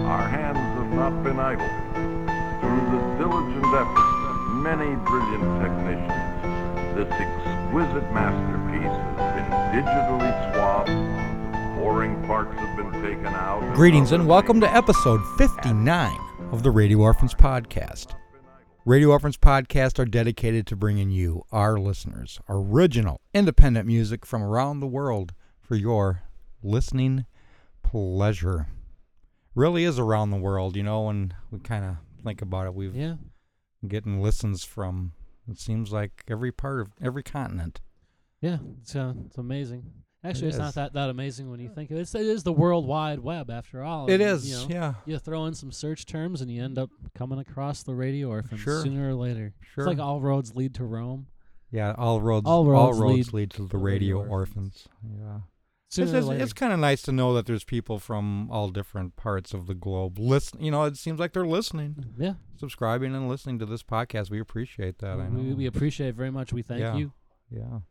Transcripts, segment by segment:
our hands have not been idle. Through the diligent efforts of many brilliant technicians, this exquisite masterpiece has been digitally swabbed, boring parts have been taken out. Greetings and welcome to episode 59 of the Radio Orphans Podcast. Radio Orphans Podcast are dedicated to bringing you, our listeners, original, independent music from around the world for your listening pleasure. Really is around the world, you know, when we kind of think about it. We've getting listens from, it seems like, every part of every continent. Yeah, it's amazing. Actually, it's not that amazing when you think of it. It is the World Wide Web, after all. It is, yeah. You throw in some search terms, and you end up coming across the Radio Orphans sooner or later. Sure. It's like all roads lead to Rome. Yeah, all roads lead to the Radio Orphans. Yeah. It's kind of nice to know that there's people from all different parts of the globe. It seems like they're listening. Yeah. Subscribing and listening to this podcast. We appreciate that. I know. We appreciate it very much. We thank you. Yeah.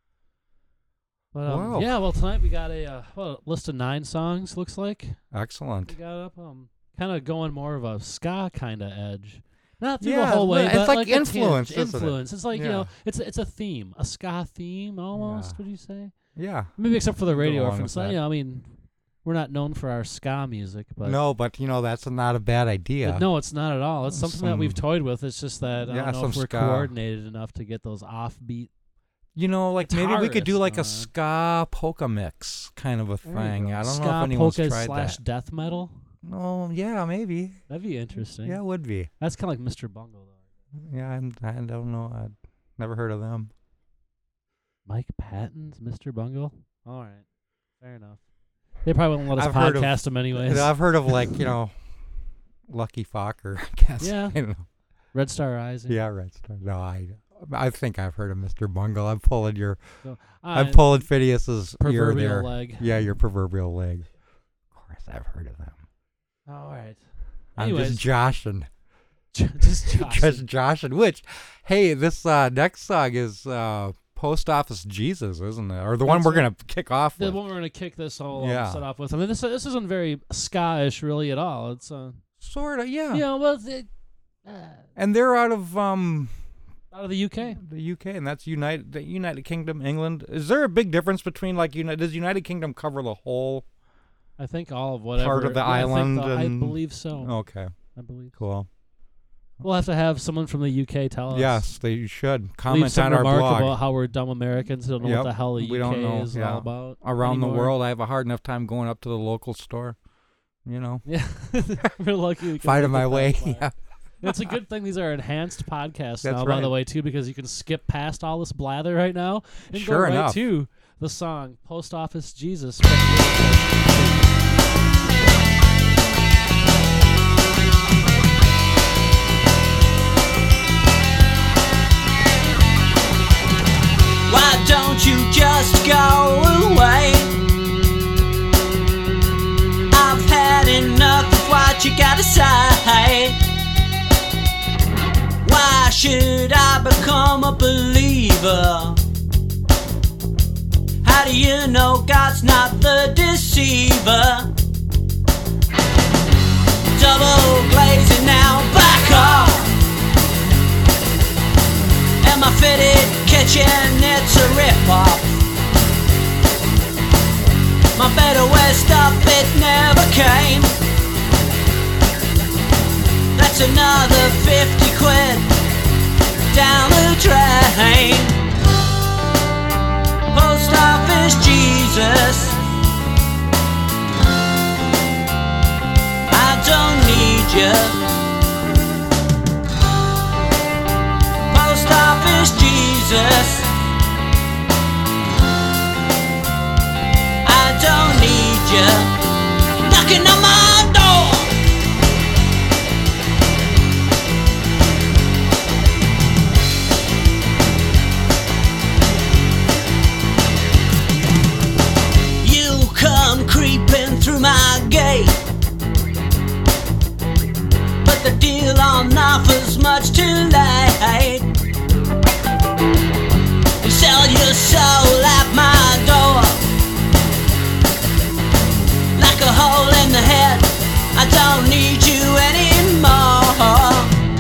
But, well, tonight we got a list of 9 songs, looks like. Excellent. We got up kind of going more of a ska kind of edge. Not through the whole way, but like influence, isn't it? It's like, it's a theme, a ska theme almost, would you say? Yeah. Maybe except for the Radio Orphans. We're not known for our ska music. But no, but, that's not a bad idea. No, it's not at all. It's something that we've toyed with. It's just that I don't know if we're coordinated enough to get those offbeat. Maybe we could do like a ska polka mix kind of a thing. I don't know if anyone's tried that. Ska polka / death metal? Oh, yeah, maybe. That'd be interesting. Yeah, it would be. That's kind of like Mr. Bungle, though. Yeah, I don't know. I've never heard of them. Mike Patton's Mr. Bungle? All right. Fair enough. They probably won't let us podcast them anyways. I've heard of, Lucky Fokker, I guess. Yeah. Red Star Rising. Yeah, Red Star. No, I think I've heard of Mr. Bungle. I'm pulling Phineas's ear there. Leg. Yeah, your proverbial leg. Of course, I've heard of them. All right. I'm just joshing. Just joshing. Which, hey, this next song is Post Office Jesus, isn't it? Or the one we're going to kick off with. The one we're going to kick this whole set off with. I mean, this isn't very ska-ish really at all. It's sort of, yeah. And they're out of the UK. The UK, and that's the United Kingdom, England. Is there a big difference between does United Kingdom cover the whole? I think all of whatever part of the island. I believe so. Okay. I believe. Cool. We'll have to have someone from the UK tell us. Yes, they should comment on our blog about how we're dumb Americans who don't know what the hell the UK is all about. Around anymore. The world, I have a hard enough time going up to the local store. Yeah, we're lucky. Finding my way. Yeah. It's a good thing these are enhanced podcasts That's now, right. by the way, too, because you can skip past all this blather right now and sure go right enough. to the song Post Office Jesus. Why don't you just go away? I've had enough of what you gotta say. Why should I become a believer? How do you know God's not the deceiver? Double glazing now, back off. And my fitted kitchen, it's a rip-off. My better wear stuff, it never came. That's another 50 quid down the drain. Post Office Jesus, I don't need you. Post Office Jesus, I don't need you knocking on my door. You come creeping through my gate, but the deal on offer's much too late. You sell your soul at my door like a hole in the head. I don't need you anymore.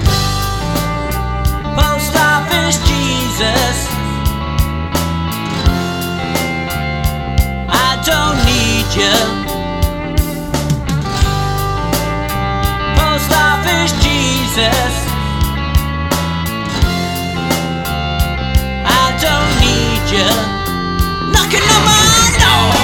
Post office Jesus, I don't need you. Post office Jesus, I don't need you. Knocking on my door.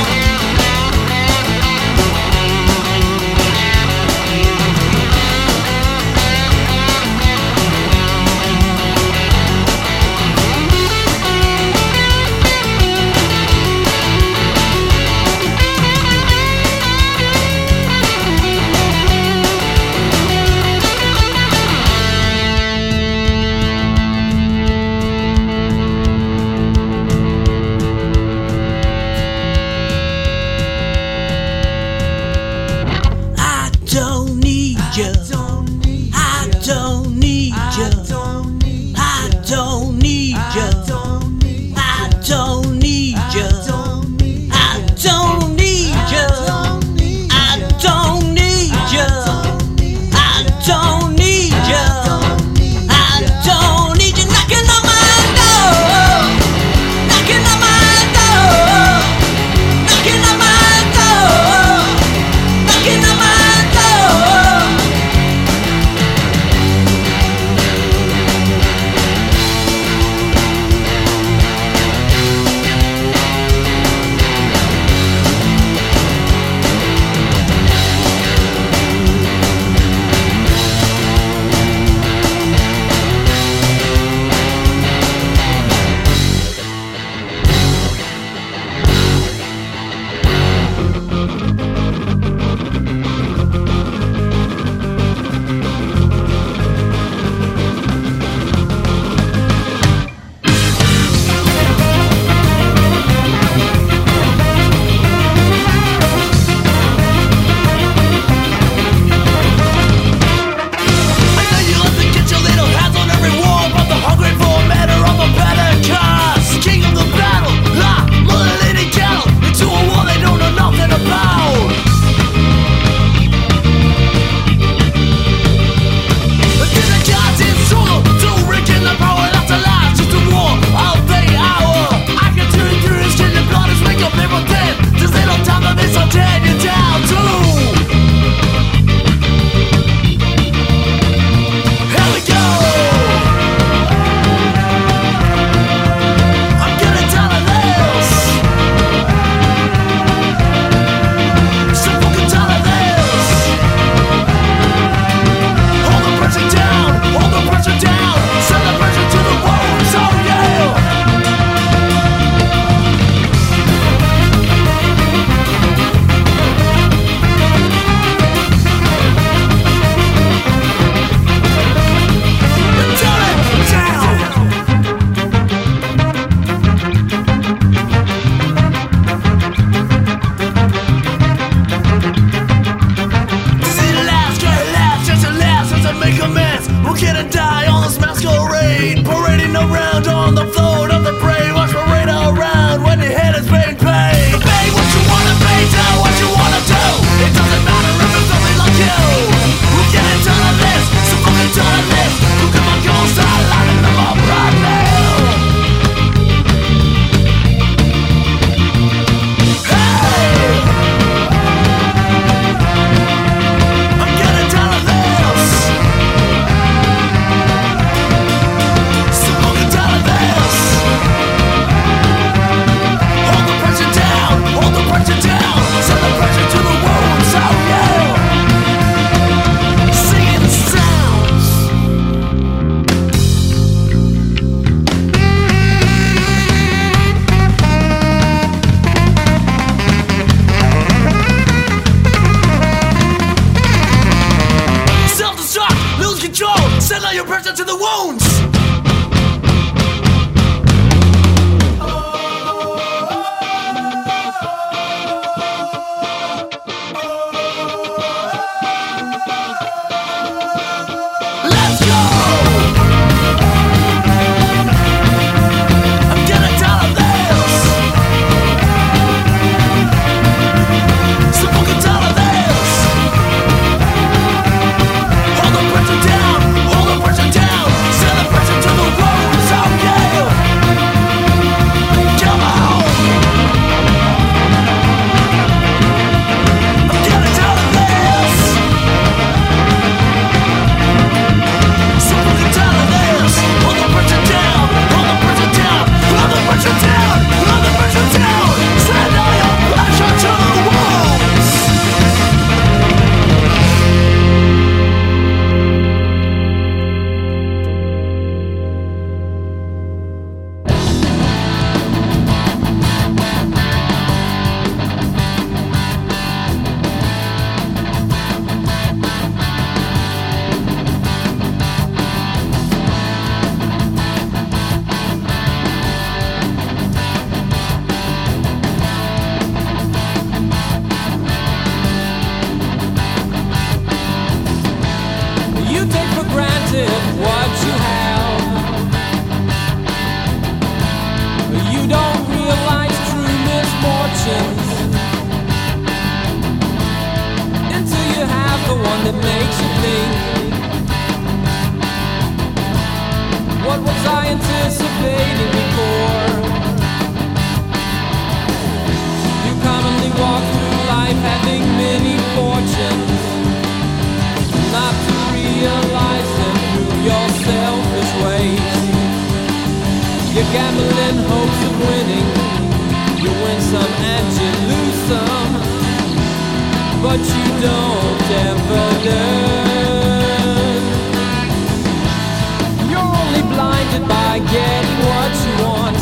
that makes you think. What was I anticipating before? You commonly walk through life having many fortunes, not to realize them through your selfish ways. You gamble in hopes of winning. You win some and you lose some, but you don't ever learn. You're only blinded by getting what you want,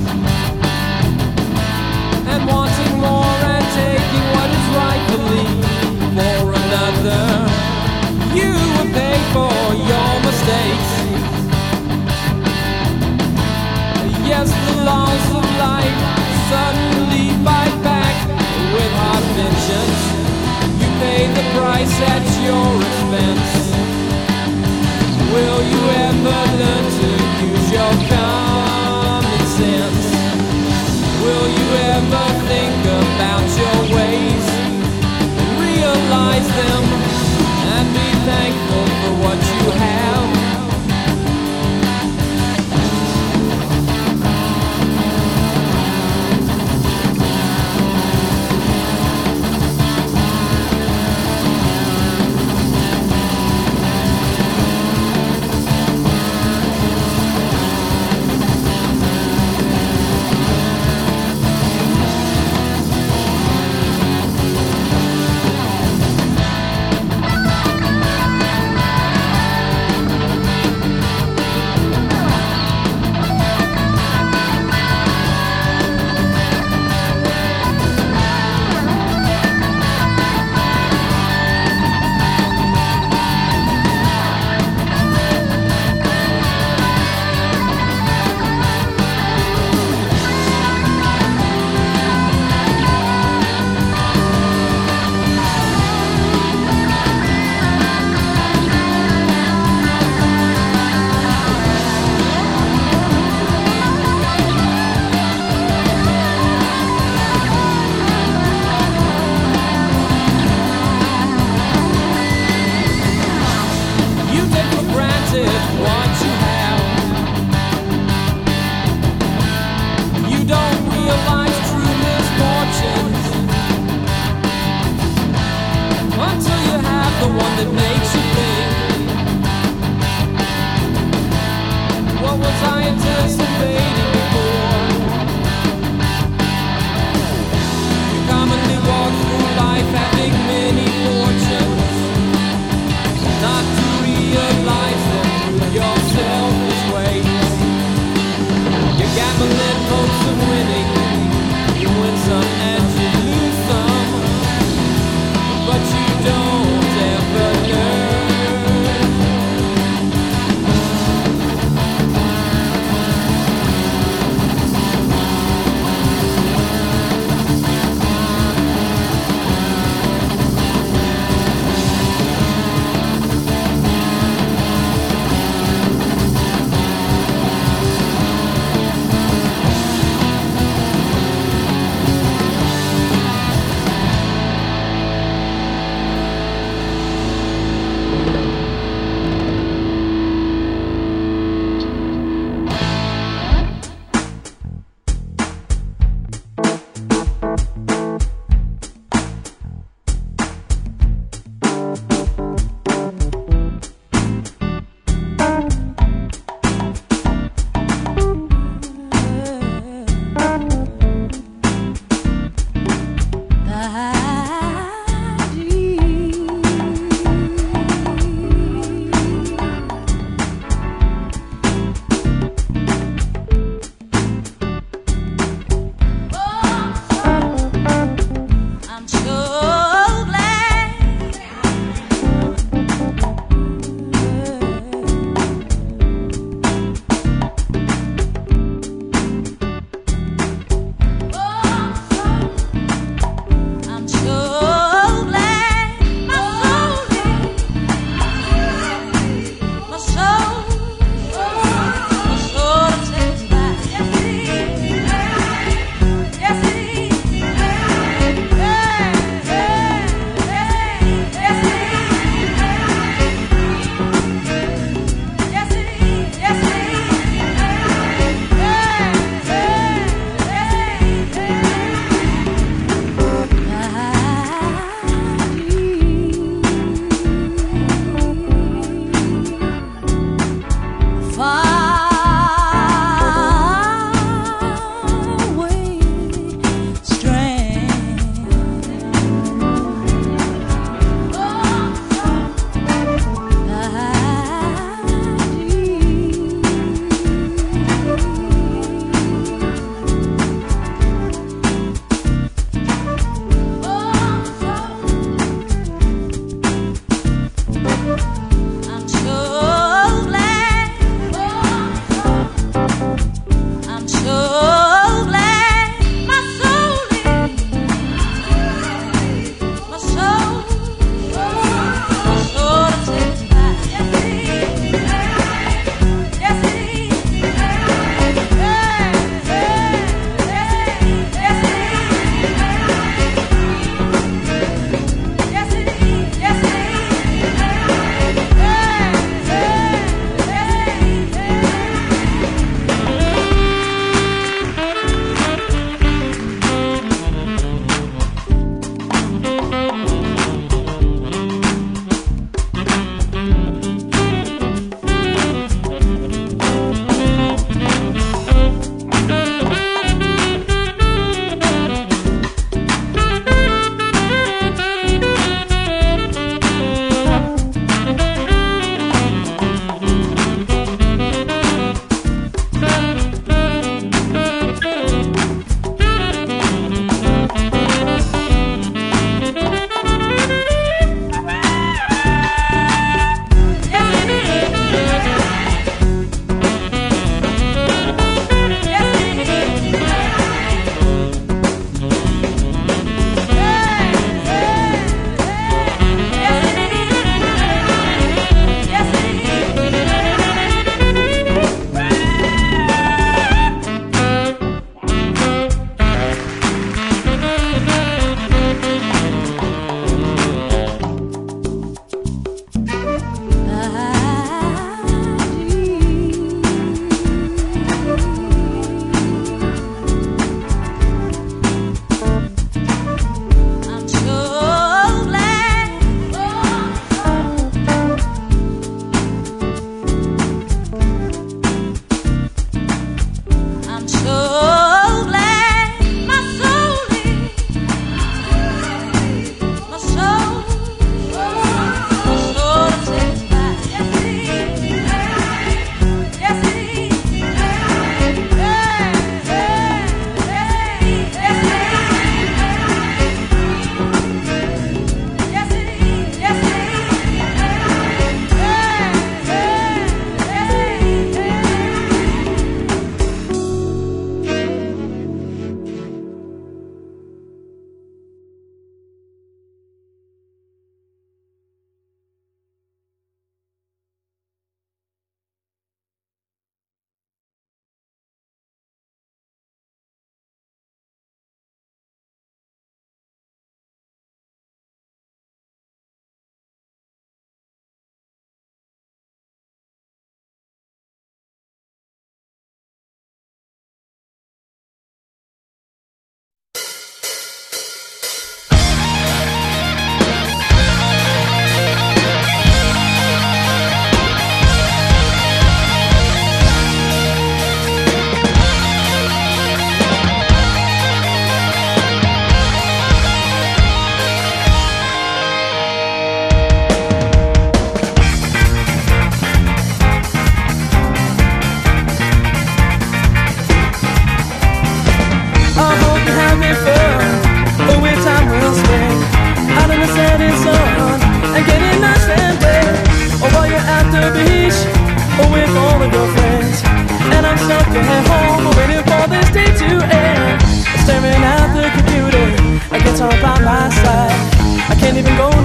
and wanting more and taking what is rightfully for another. You will pay for your mistakes. Yes, the laws of life suddenly fight back with hard vengeance. You pay the price at your expense. Will you ever learn to use your common sense? Will you ever think about your ways, realize them, and be thankful for what you have?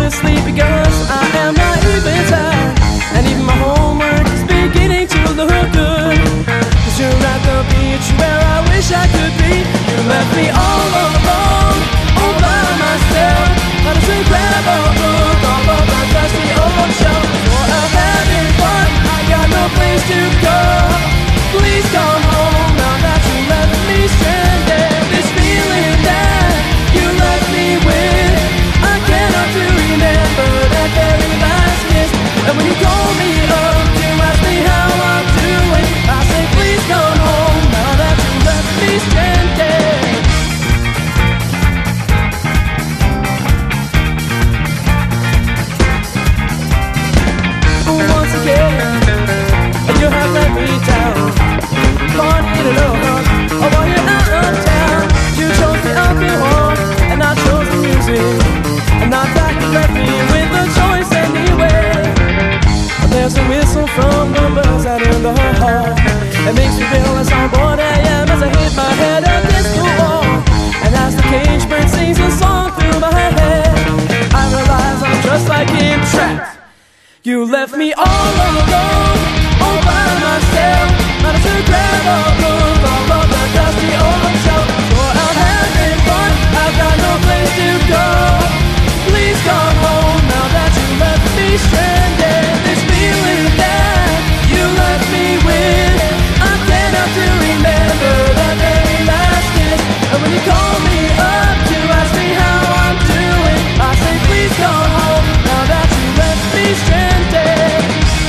to sleep because I am not even tired. And even my homework is beginning to look good. Cause you're at the beach where I wish I could be. You left me all alone, all by myself. But I should grab a book off of the dusty old shelf. For I'm having fun, I got no place to go. Please come home now that you left me stranded. This feeling that you left me with, I cannot to remember that very last kiss. And when you call me up to ask me how I'm doing, I say please come home now that you left me stranded. Once again, you have let me down. Party to love, oh while you're out of town. You chose the alcohol, and I chose the music. And I thought you left me with a choice anyway. There's a whistle from the birds out in the hall. It makes me realize how bored I am as I hit my head against the wall. And as the cage bird sings a song through my head, I realize I'm just like him, trapped. You left me all alone, all by myself. But I should grab a book off of the dusty old shelf. For I'm having fun, I've got no place to go. Please come home now that you left me stranded. This feeling that you left me with, I cannot to remember that very last kiss. And when you call me up to ask me how I'm doing, I say please come home now that you left me stranded.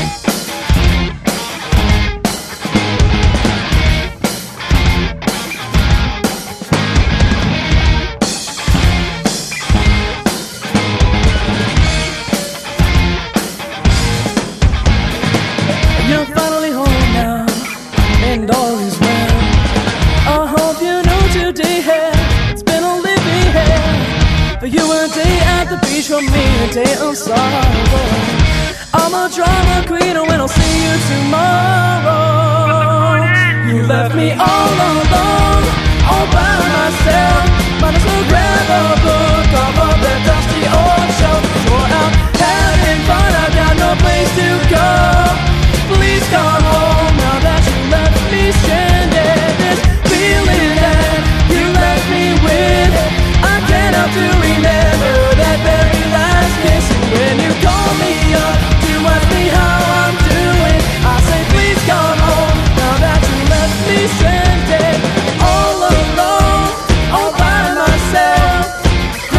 You're finally home now, and all is well. I hope you know today, it's been a living hell. For you a day at the beach, for me a day of sorrow. I'm a drama queen, and when I'll see you tomorrow. You left me all alone, all by myself. Might as well grab a book off of that dusty old shelf. So I'm having fun, I've got no place to go. Please come home now that you left me stranded. This feeling that you left me with, I cannot to remember that very last kiss. When you call me up to ask me how I'm doing, I say please come home now that you left me stranded. All alone, all by myself.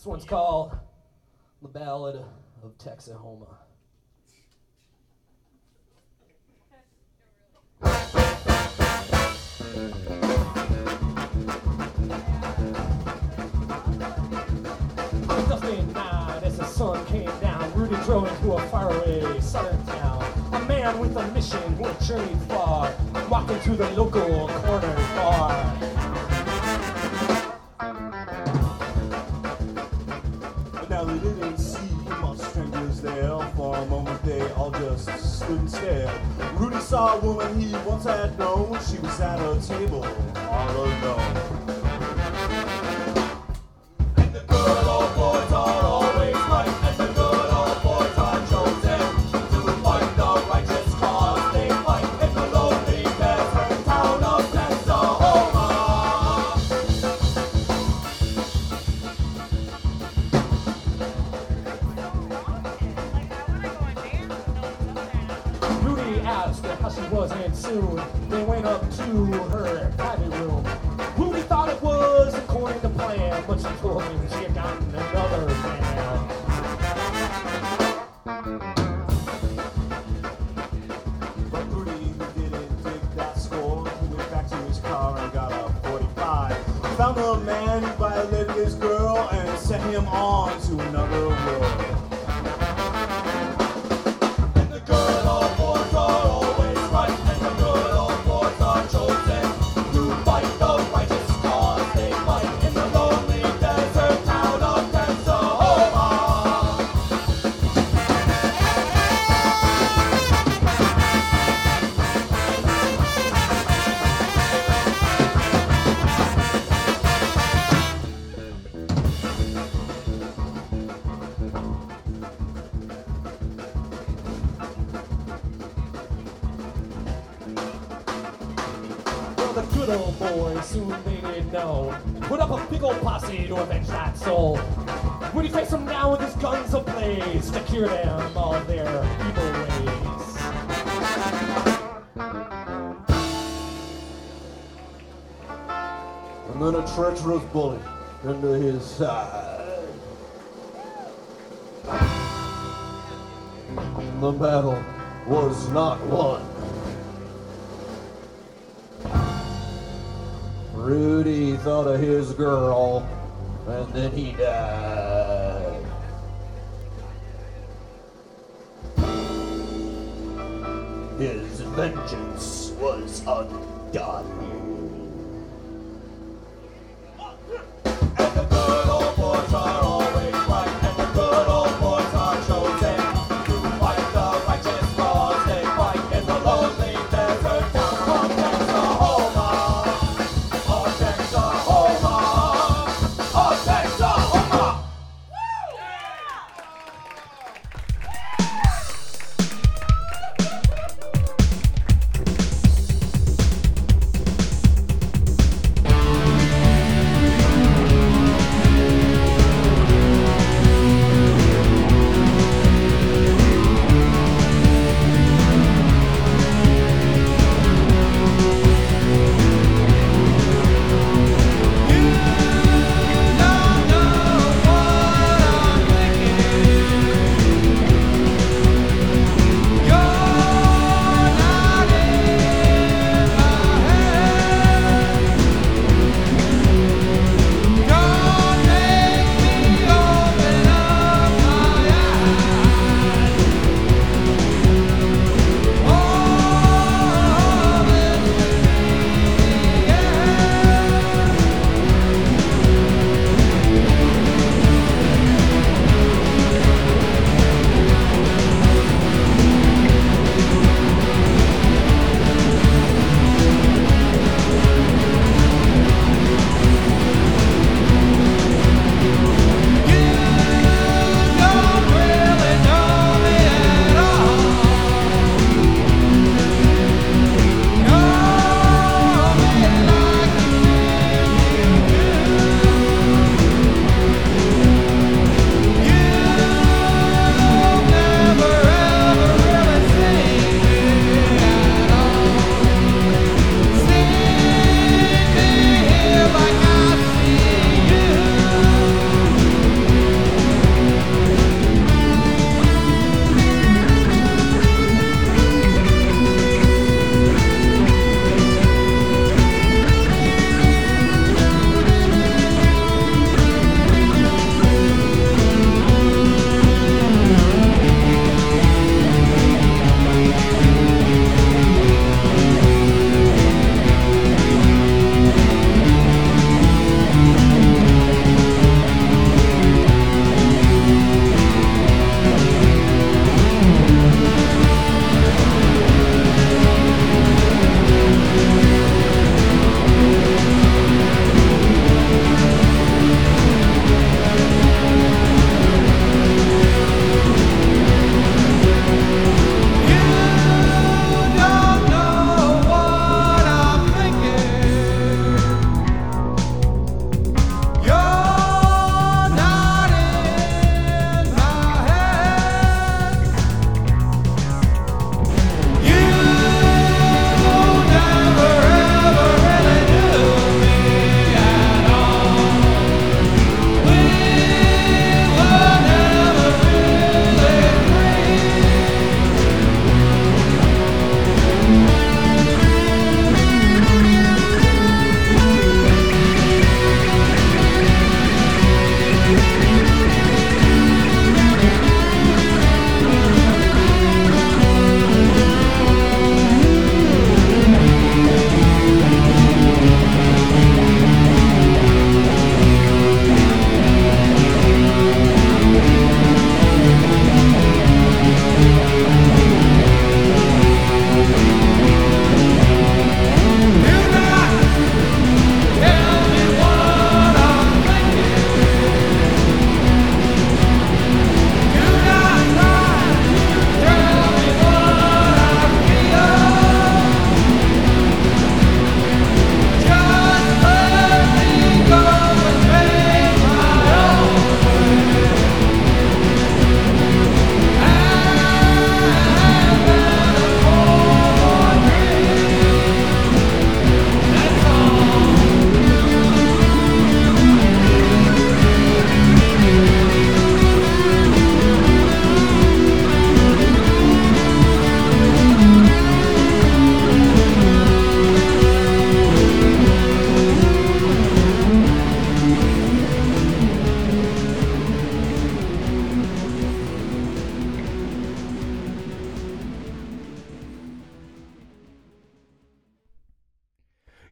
This one's called The Ballad of Texahoma. As the sun came down, Rudy drove into a faraway southern town. A man with a mission who had journeyed far, walked into the local corner bar. But now they didn't see much strangers there. For a moment they all just stood and stared. Rudy saw a woman he once had known. She was at a table all alone. And soon they went up to her private room. Rudy thought it was according to plan, but she told him she had gotten another man. But Rudy didn't dig that score. He went back to his car and got a 45. Found a man who violated his girl and sent him on to another world. Soon they didn't know. Put up a big old posse to avenge that soul. Rudy faced them down with his guns ablaze to cure them of their evil ways. And then a treacherous bullet into his side. The battle was not won. Rudy thought of his girl, and then he died. His vengeance was undone.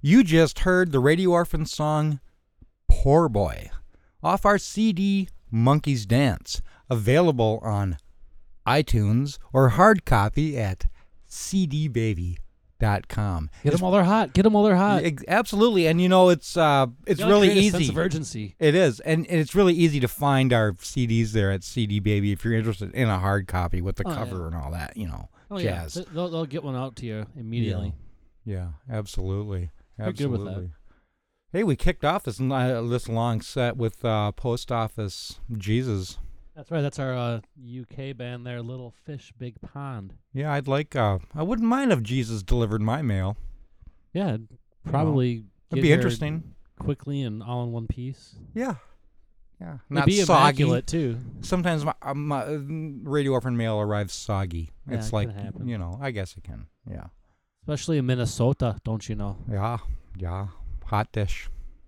You just heard the Radio Orphans song Poor Boy off our CD Monkey's Dance, available on iTunes or hard copy at cdbaby.com. Get them while they're hot. Get them while they're hot. Absolutely, and it's really easy. Sense of urgency. It is, and it's really easy to find our CDs there at CD Baby if you're interested in a hard copy with the cover and all that, jazz. Yeah. They'll get one out to you immediately. Yeah, absolutely. They're good with that. Hey, we kicked off this long set with Post Office Jesus. That's right. That's our UK band there, Little Fish, Big Pond. Yeah, I wouldn't mind if Jesus delivered my mail. Yeah, it'd probably it'd be interesting. Quickly and all in one piece. Yeah. Yeah. It'd Not be soggy. immaculate, too. Sometimes my Radio Orphan mail arrives soggy. Yeah, it's it like, can happen. I guess it can. Yeah. Especially in Minnesota, don't you know? Yeah. Hot dish.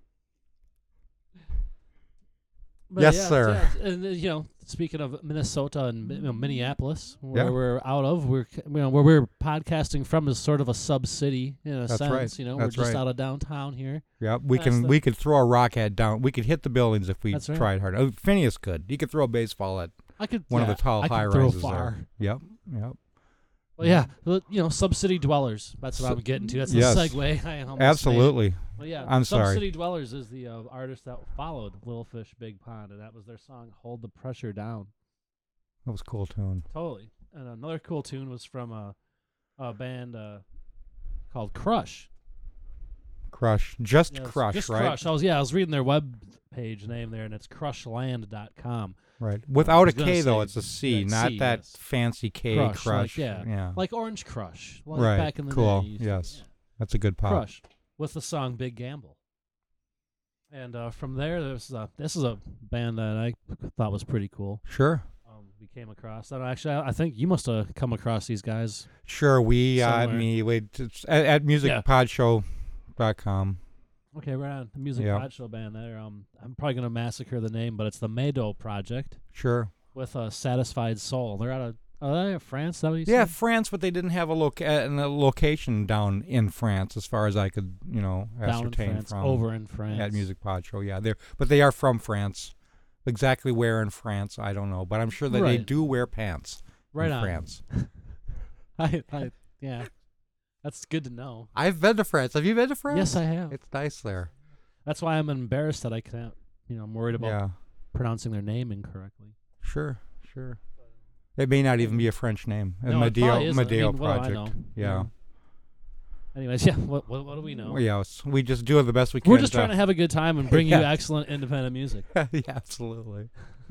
But yes, sir. Yeah. And speaking of Minnesota and Minneapolis, where we're out of, where we're podcasting from is sort of a sub city in a That's sense. right. We're just out of downtown here. Yeah, we could throw a rock head down. We could hit the buildings if we tried hard. Oh, Phineas could. He could throw a baseball at one of the tall high rises there. Yep. Well, yeah, sub-city dwellers. That's what I'm getting to. That's the segue. I almost absolutely. Well, yeah, I'm sorry. Sub-City Dwellers is the artist that followed Little Fish, Big Pond, and that was their song "Hold the Pressure Down." That was a cool tune. Totally. And another cool tune was from a band called Crush. Crush, right? Just Crush. I was reading their web page name there, and it's crushland.com. Right. Without a K, though, it's a C, not that fancy K, Crush. Like, like Orange Crush. Like right. Back in the cool. day. Yes. That's a good pop. Crush. With the song Big Gamble. And from there, this is a band that I thought was pretty cool. Sure. We came across that. Actually, I think you must have come across these guys. Sure. At musicpodshow.com. Okay, right on. The Music Pod Show band there. I'm probably going to massacre the name, but it's the Mado Project. Sure. With a Satisfied Soul. They're out of France, is that what you said? Yeah, France, but they didn't have a location down in France, as far as I could, ascertain from over in France at Music Pod Show. Yeah, but they are from France. Exactly where in France, I don't know, but I'm sure that they do wear pants in France. Yeah, that's good to know. I've been to France. Have you been to France? Yes, I have. It's nice there. That's why I'm embarrassed that I can't. I'm worried about pronouncing their name incorrectly. Sure. It may not even be a French name. No, Madeo Project. I know. Yeah. Anyways, what do we know? Well, yes, we just do the best we can. We're just trying to have a good time and bring you excellent independent music. Yeah, absolutely.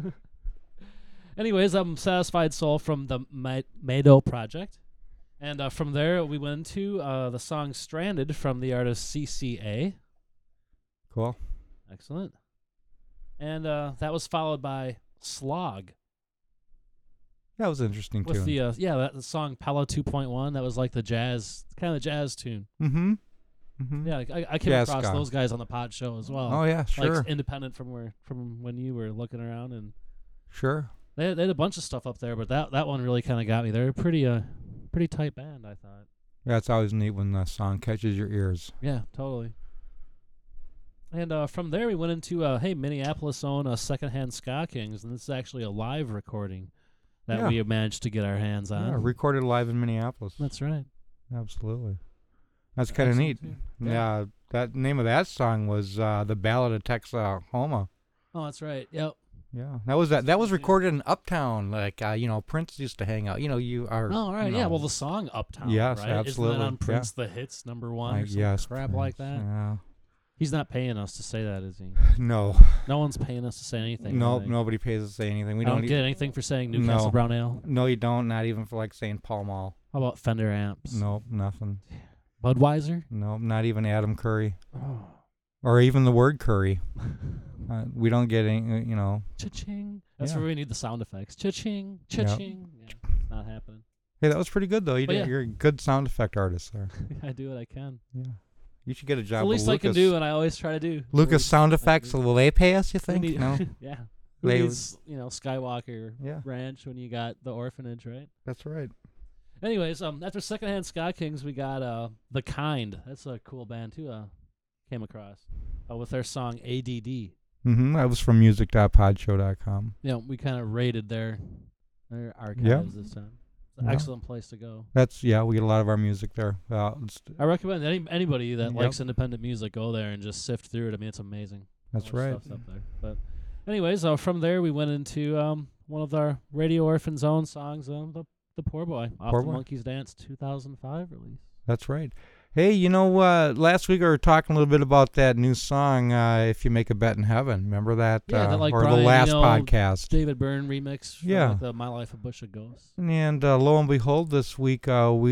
Anyways, I'm Satisfied Soul from the Mado Project. And from there, we went to the song Stranded from the artist CCA. Cool. Excellent. And that was followed by Slog. That was an interesting with tune. The song Pella 2.1. That was like the jazz, kind of the jazz tune. Mm-hmm. Yeah, I came across those guys on the Pod Show as well. Oh yeah, sure. Like independent from when you were looking around, and sure. They had a bunch of stuff up there, but that one really kind of got me. They're a pretty tight band, I thought. Yeah, it's always neat when the song catches your ears. Yeah, totally. And from there, we went into Minneapolis own Secondhand Ska Kings, and this is actually a live recording that we managed to get our hands on. Yeah, recorded live in Minneapolis. That's right. Absolutely. That's kind of neat. Yeah, that name of that song was The Ballad of Texahoma. Oh, that's right. Yep. Yeah, that was recorded in Uptown, like Prince used to hang out. You are. Oh, right. Yeah. Well, the song Uptown. Yes, right? absolutely. Isn't that on Prince the Hits #1 or some crap like that? Yeah. He's not paying us to say that, is he? No. No one's paying us to say anything. No, nobody pays us to say anything. We don't get anything for saying Newcastle Brown Ale. No, you don't. Not even for saying Pall Mall. How about Fender amps? Nope, nothing. Budweiser? Nope, not even Adam Curry. Oh. Or even the word curry. We don't get any, Cha-ching. That's where we need the sound effects. Cha-ching, cha-ching. Yep. Yeah, it's not happening. Hey, that was pretty good, though. You're a good sound effect artist there. I do what I can. Yeah. You should get a job the with least Lucas. I can do, and I always try to do. Lucas Sound Effects, will they pay us, you think? No? Yeah. Who needs, Skywalker Ranch when you got the orphanage, right? That's right. Anyways, after Secondhand Ska Kings, we got The Kind. That's a cool band, too. came across with their song ADD. That was from music.podshow.com. You know, we kind of raided their archives this time. It's an excellent place to go. We get a lot of our music there. I recommend anybody that likes independent music, go there and just sift through it. I mean, it's amazing. That's All the right. stuff's up there. But anyways, from there we went into one of our Radio Orphan's own songs, the Poor Boy, off Poor the Boy. Monkey's Dance 2005 release. That's right. Hey, last week we were talking a little bit about that new song, If You Make a Bet in Heaven. Remember that? Yeah, that, like, or Brian the last Eno, podcast. David Byrne remix from Yeah. like, the My Life a Bush of Ghosts. And lo and behold, this week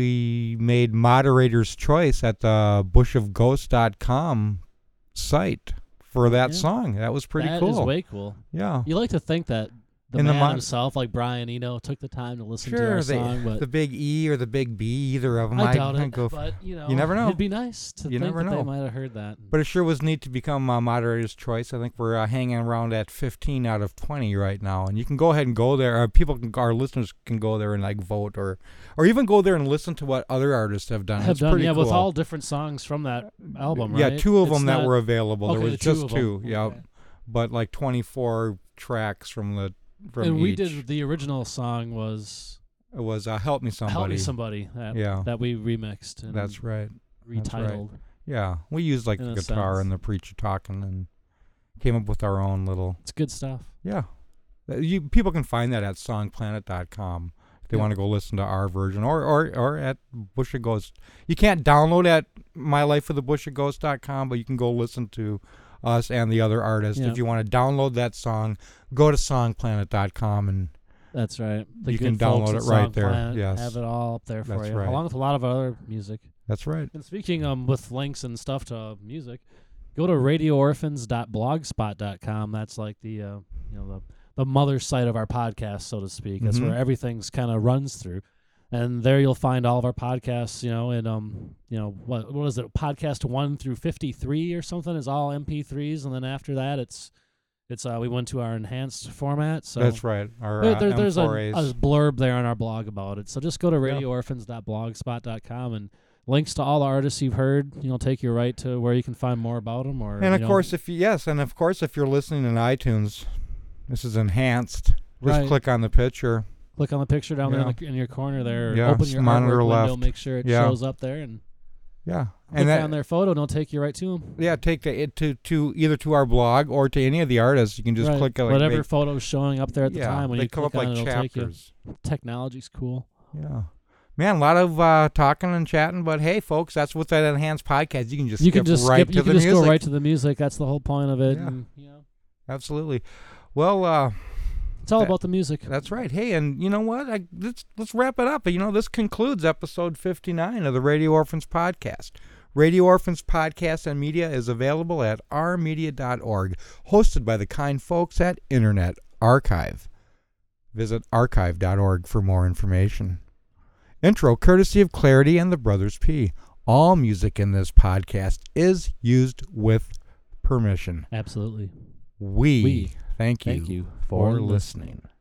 we made moderator's choice at the bushofghosts.com site for that song. That was pretty cool. That is way cool. Yeah. You like to think that the In the man himself, like Brian Eno, took the time to listen to our song, but the big E or the big B, either of them. I doubt it. Go But you never know. It'd be nice to You think never that they know. might have heard that. But it sure was neat to become moderator's choice. I think we're hanging around at 15 out of 20 right now, and you can go ahead and go there. Our listeners can go there and like vote, or even go there and listen to what other artists have done. It's pretty cool. with all different songs from that album, right? Yeah, two of It's them that not- were available. Okay, there was the two just of two. them. Yeah, Okay. but like 24 tracks from And we each. did the original song was It was "Help Me Somebody." "Help Me Somebody" that we remixed. And That's right. retitled. Yeah, we used like In the a guitar sense. and the preacher talking, and came up with our own little. It's good stuff. Yeah, people can find that at songplanet.com if they want to go listen to our version, or at Bush of Ghosts. You can't download at mylifeofthebushoffghosts.com, but you can go listen to us and the other artists. Yeah. If you want to download that song, go to songplanet.com and That's right. The You good can folks download at it right Song there. Planet Yes. have it all up there for That's you, right. along with a lot of other music. that's right. And speaking with links and stuff to music, go to radioorphans.blogspot.com. That's like the mother site of our podcast, so to speak. That's Mhm. where everything's kind of runs through. And there you'll find all of our podcasts, and what is it? Podcast 1 through 53 or something is all MP3s, and then after that it's we went to our enhanced format. So That's right. Our there's a M4As. blurb there on our blog about it. So just go to radioorphans.blogspot.com, and links to all the artists you've heard, take you right to where you can find more about them. And of course, if you're listening in iTunes, this is enhanced. Just Right. click on the picture. click on the picture down Yeah. there in your corner there. Or Yeah, open your monitor artwork window, left. make sure it Yeah. shows up there, and Yeah, click on their photo, and it'll take you right to them. Yeah, take it to either to our blog or to any of the artists. You can just Right. click like whatever photo's showing up there at the yeah, time. When they you come click up on like it, it'll take you. chapters. Technology's cool. Yeah, man, a lot of talking and chatting, but hey, folks, that's what's that enhanced podcast. You can just You skip can just right skip. to You the can just music. go right to the music. That's the whole point of it. Yeah. And, Absolutely. Well, it's all That- about the music. that's right. Hey, and you know what? Let's wrap it up. This concludes episode 59 of the Radio Orphans podcast. Radio Orphans podcast and media is available at rmedia.org, hosted by the kind folks at Internet Archive. Visit archive.org for more information. Intro courtesy of Clarity and the Brothers P. All music in this podcast is used with permission. Absolutely. We thank Thank you you for for listening.